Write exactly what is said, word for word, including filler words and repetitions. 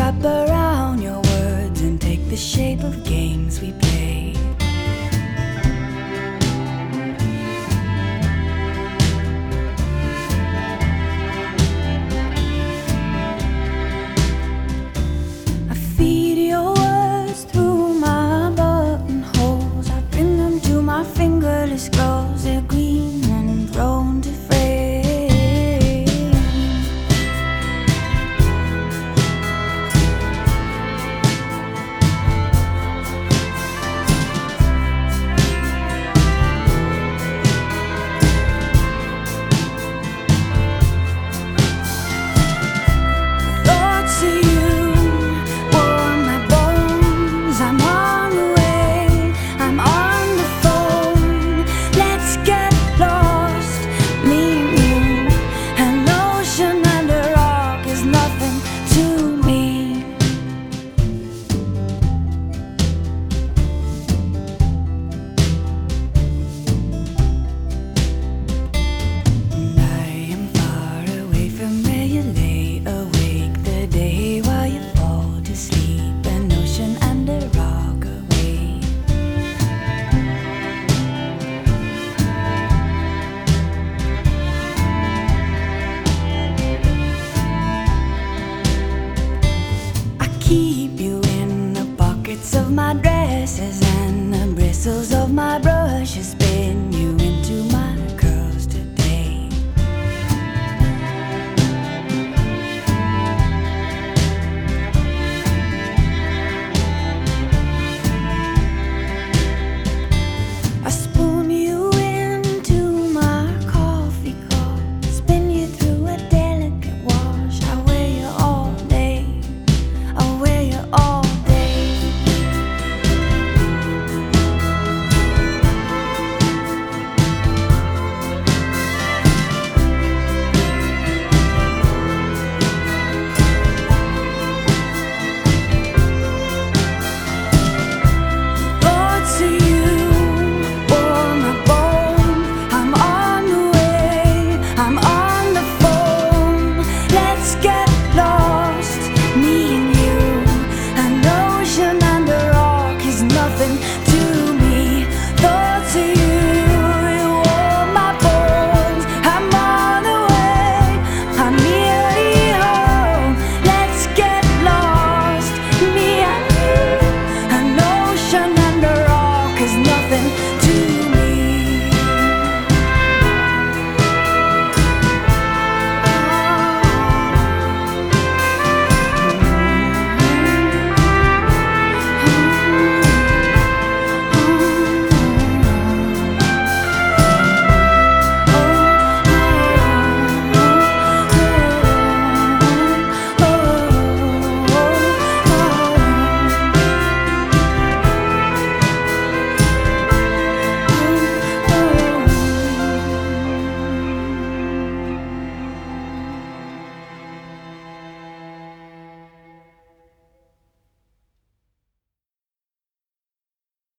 wrap around your words and take the shape of games we play. I feed your words through my buttonholes. I bring them to my fingerless claws. They're green and prone to fray. Keep you in the pockets of my dresses and the bristles of